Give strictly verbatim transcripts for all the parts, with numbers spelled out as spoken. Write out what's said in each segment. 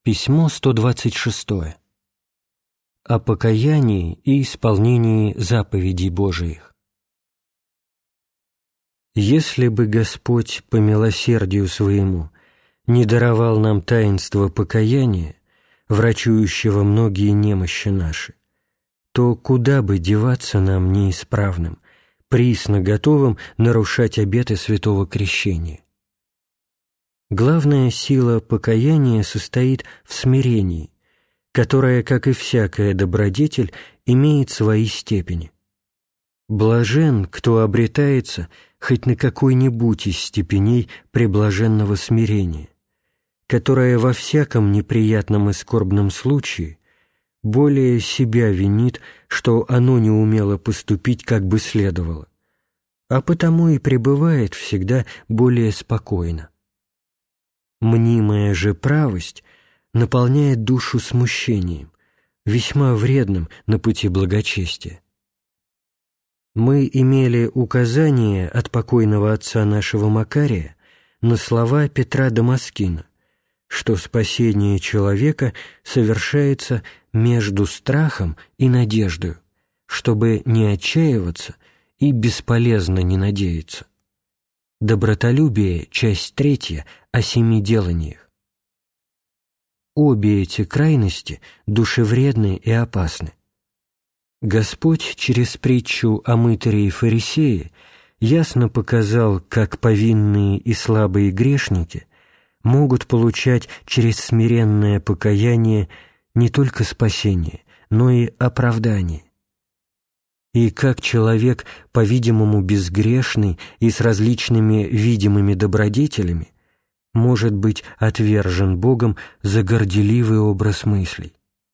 Письмо сто двадцать шесть. О покаянии и исполнении заповедей Божиих. Если бы Господь по милосердию Своему не даровал нам таинство покаяния, врачующего многие немощи наши, то куда бы деваться нам неисправным, присно готовым нарушать обеты святого крещения? Главная сила покаяния состоит в смирении, которое, как и всякая добродетель, имеет свои степени. Блажен, кто обретается хоть на какой-нибудь из степеней преблаженного смирения, которое во всяком неприятном и скорбном случае более себя винит, что оно не умело поступить, как бы следовало, а потому и пребывает всегда более спокойно. Мнимая же правость наполняет душу смущением, весьма вредным на пути благочестия. Мы имели указание от покойного отца нашего Макария на слова Петра Дамаскина, что спасение человека совершается между страхом и надеждою, чтобы не отчаиваться и бесполезно не надеяться. Добротолюбие, часть третья, о семи деланиях. Обе эти крайности душевредны и опасны. Господь через притчу о мытаре и фарисее ясно показал, как повинные и слабые грешники могут получать через смиренное покаяние не только спасение, но и оправдание. И как человек, по-видимому, безгрешный и с различными видимыми добродетелями, может быть отвержен Богом за горделивый образ мыслей.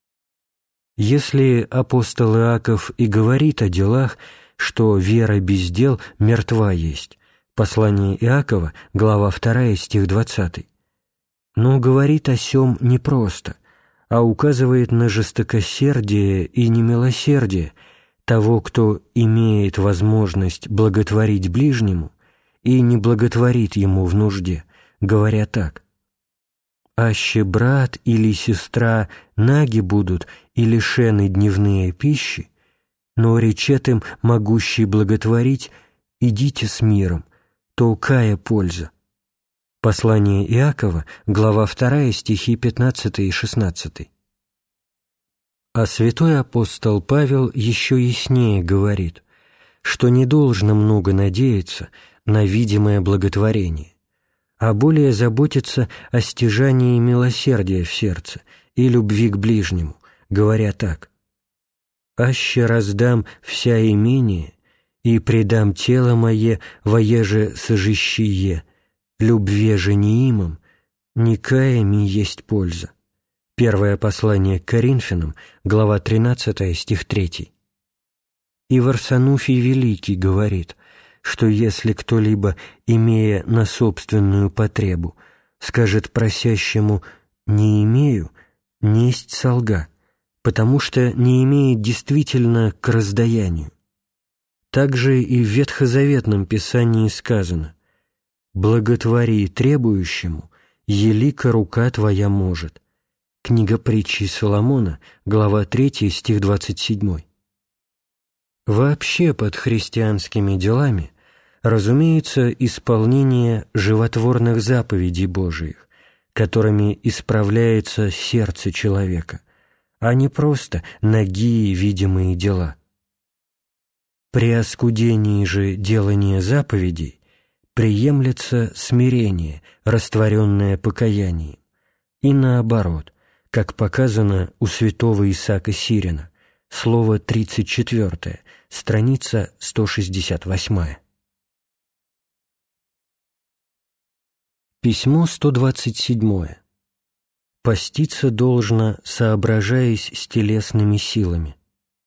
Если апостол Иаков и говорит о делах, что вера без дел мертва есть, послание Иакова, глава вторая, стих двадцатый, но говорит о сем не просто, а указывает на жестокосердие и немилосердие того, кто имеет возможность благотворить ближнему и не благотворит ему в нужде, говоря так: «Аще брат или сестра наги будут и лишены дневные пищи, но речет им могущий благотворить: идите с миром, то кая польза». Послание Иакова, глава вторая, стихи пятнадцатый и шестнадцатый. А святой апостол Павел еще яснее говорит, что не должно много надеяться на видимое благотворение, а более заботиться о стяжании милосердия в сердце и любви к ближнему, говоря так: «Аще раздам вся имение и предам тело мое воеже сожищие, любве же неимом, никая ми есть польза». Первое послание к Коринфянам, глава тринадцатая, стих третий. И Варсануфий Великий говорит, что если кто-либо, имея на собственную потребу, скажет просящему «не имею», несть солга, потому что не имеет действительно к раздаянию. Также и в Ветхозаветном Писании сказано: «Благотвори требующему, елика рука твоя может». Книга притчи Соломона, глава третья, стих двадцать семь. Вообще под христианскими делами разумеется исполнение животворных заповедей Божиих, которыми исправляется сердце человека, а не просто нагие видимые дела. При оскудении же делания заповедей приемлется смирение, растворенное покаянием, и наоборот, как показано у святого Исаака Сирина, слово тридцать четвёртое, страница сто шестьдесят восьмая. Письмо сто двадцать семь. Поститься должно, соображаясь с телесными силами.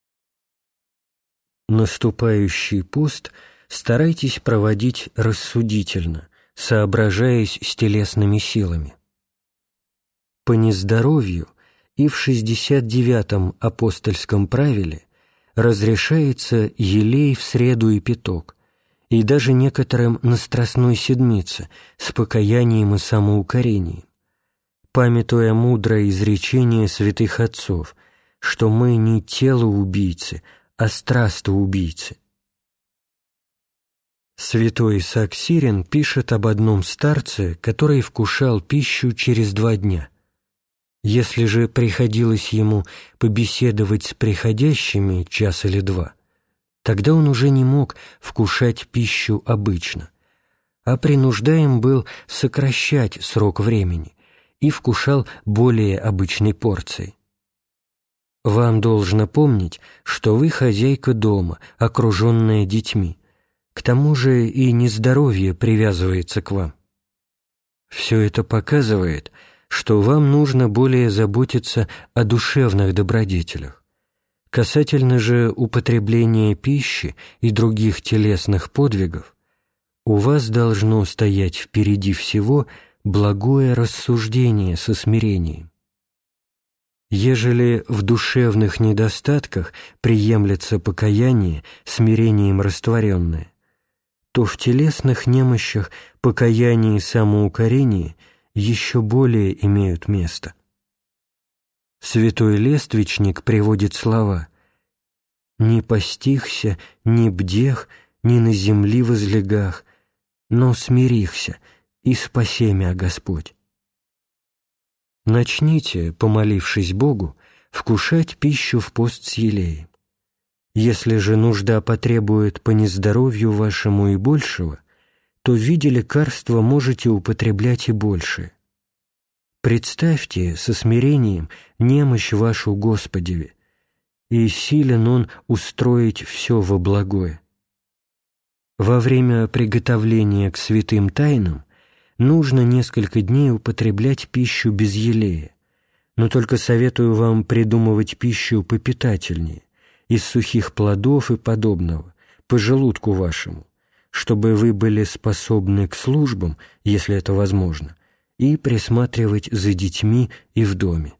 Наступающий пост старайтесь проводить рассудительно, соображаясь с телесными силами. По нездоровью и в шестьдесят девятом апостольском правиле разрешается елей в среду и пяток, и даже некоторым на Страстной Седмице с покаянием и самоукорением, памятуя мудрое изречение святых отцов, что мы не тело убийцы, а страстоубийцы. Святой Исаак Сирин пишет об одном старце, который вкушал пищу через два дня. Если же приходилось ему побеседовать с приходящими час или два, тогда он уже не мог вкушать пищу обычно, а принуждаем был сокращать срок времени и вкушал более обычной порцией. Вам должно помнить, что вы хозяйка дома, окруженная детьми, к тому же и нездоровье привязывается к вам. Все это показывает, что вам нужно более заботиться о душевных добродетелях. Касательно же употребления пищи и других телесных подвигов, у вас должно стоять впереди всего благое рассуждение со смирением. Ежели в душевных недостатках приемлется покаяние смирением растворенное, то в телесных немощах покаяние и самоукорение еще более имеют место. Святой Лествичник приводит слова: «Не постихся, не бдех, ни на земли возлегах, но смирихся, и спаси мя Господь». Начните, помолившись Богу, вкушать пищу в пост с елеем. Если же нужда потребует по нездоровью вашему и большего, то в виде лекарства можете употреблять и большее. Представьте со смирением немощь вашу Господеве, и силен Он устроить все во благое. Во время приготовления к святым тайнам нужно несколько дней употреблять пищу без елея, но только советую вам придумывать пищу попитательнее, из сухих плодов и подобного, по желудку вашему, чтобы вы были способны к службам, если это возможно, и присматривать за детьми и в доме.